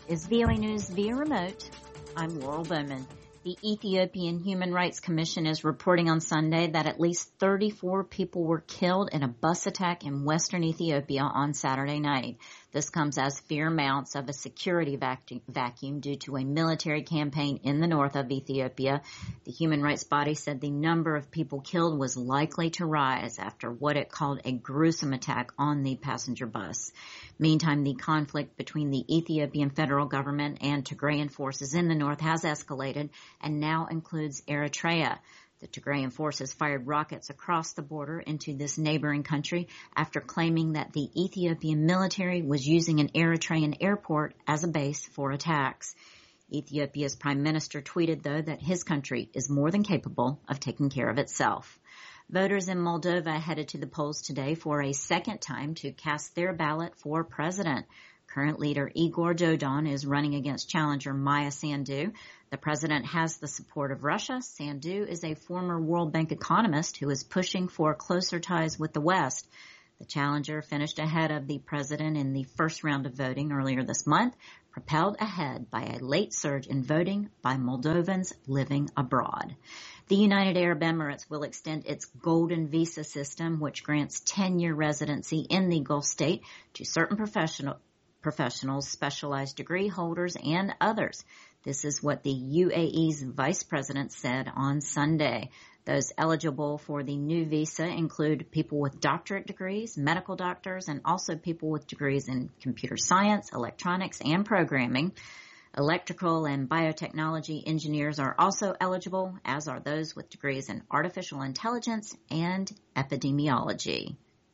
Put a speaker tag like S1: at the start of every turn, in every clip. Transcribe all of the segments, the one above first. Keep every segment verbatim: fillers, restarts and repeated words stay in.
S1: is V O A News via remote. I'm Laurel Bowman. The Ethiopian Human Rights Commission is reporting on Sunday that at least thirty-four people were killed in a bus attack in western Ethiopia on Saturday night. This comes as fear mounts of a security vac- vacuum due to a military campaign in the north of Ethiopia. The human rights body said the number of people killed was likely to rise after what it called a gruesome attack on the passenger bus. Meantime, the conflict between the Ethiopian federal government and Tigrayan forces in the north has escalated and now includes Eritrea. The Tigrayan forces fired rockets across the border into this neighboring country after claiming that the Ethiopian military was using an Eritrean airport as a base for attacks. Ethiopia's prime minister tweeted, though, that his country is more than capable of taking care of itself. Voters in Moldova headed to the polls today for a second time to cast their ballot for president. Current leader Igor Dodon is running against challenger Maya Sandu. The president has the support of Russia. Sandu is a former World Bank economist who is pushing for closer ties with the West. The challenger finished ahead of the president in the first round of voting earlier this month, propelled ahead by a late surge in voting by Moldovans living abroad. The United Arab Emirates will extend its golden visa system, which grants ten-year residency in the Gulf state to certain professional professionals, specialized degree holders, and others. This is what the U A E's vice president said on Sunday. Those eligible for the new visa include people with doctorate degrees, medical doctors, and also people with degrees in computer science, electronics, and programming. Electrical and biotechnology engineers are also eligible, as are those with degrees in artificial intelligence and epidemiology.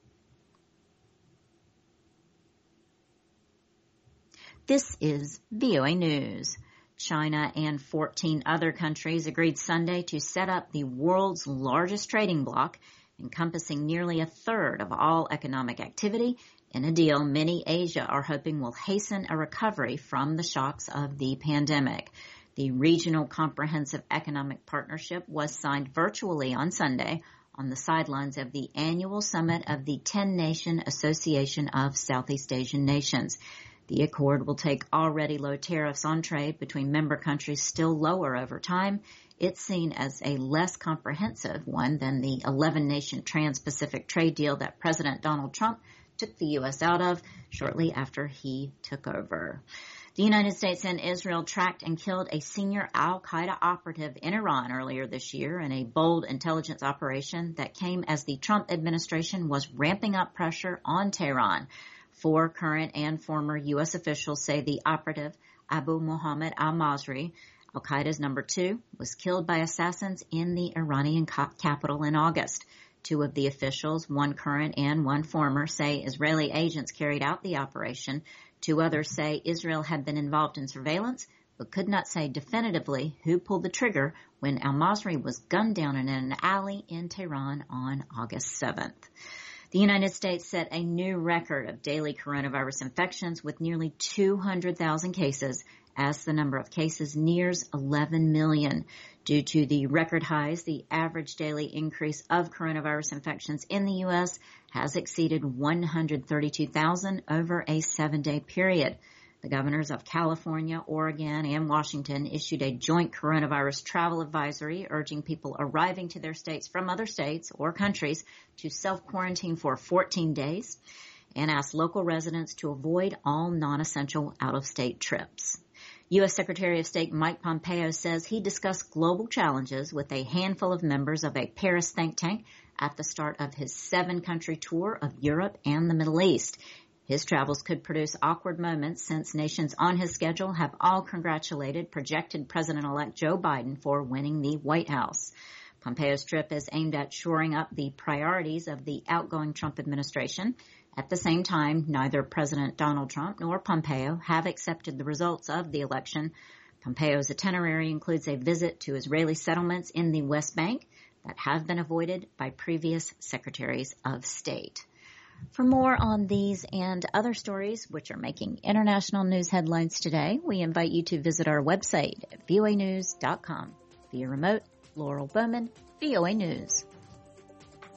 S1: This is V O A News. China and fourteen other countries agreed Sunday to set up the world's largest trading bloc, encompassing nearly a third of all economic activity, in a deal many Asia are hoping will hasten a recovery from the shocks of the pandemic. The Regional Comprehensive Economic Partnership was signed virtually on Sunday on the sidelines of the annual summit of the ten-Nation Association of Southeast Asian Nations. The accord will take already low tariffs on trade between member countries still lower over time. It's seen as a less comprehensive one than the eleven-nation Trans-Pacific trade deal that President Donald Trump took the U S out of shortly after he took over. The United States and Israel tracked and killed a senior al-Qaeda operative in Iran earlier this year in a bold intelligence operation that came as the Trump administration was ramping up pressure on Tehran. Four current and former U S officials say the operative, Abu Muhammad al-Masri, al-Qaeda's number two, was killed by assassins in the Iranian capital in August. Two of the officials, one current and one former, say Israeli agents carried out the operation. Two others say Israel had been involved in surveillance, but could not say definitively who pulled the trigger when al-Masri was gunned down in an alley in Tehran on August seventh. The United States set a new record of daily coronavirus infections with nearly two hundred thousand cases as the number of cases nears eleven million. Due to the record highs, the average daily increase of coronavirus infections in the U S has exceeded one hundred thirty-two thousand over a seven-day period. The governors of California, Oregon, and Washington issued a joint coronavirus travel advisory urging people arriving to their states from other states or countries to self-quarantine for fourteen days and asked local residents to avoid all non-essential out-of-state trips. U S Secretary of State Mike Pompeo says he discussed global challenges with a handful of members of a Paris think tank at the start of his seven-country tour of Europe and the Middle East. His travels could produce awkward moments since nations on his schedule have all congratulated projected President-elect Joe Biden for winning the White House. Pompeo's trip is aimed at shoring up the priorities of the outgoing Trump administration. At the same time, neither President Donald Trump nor Pompeo have accepted the results of the election. Pompeo's itinerary includes a visit to Israeli settlements in the West Bank that have been avoided by previous secretaries of state. For more on these and other stories which are making international news headlines today, we invite you to visit our website at V O A news dot com. Via remote, Laurel Bowman, V O A News.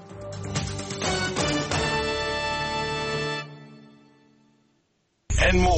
S2: And more.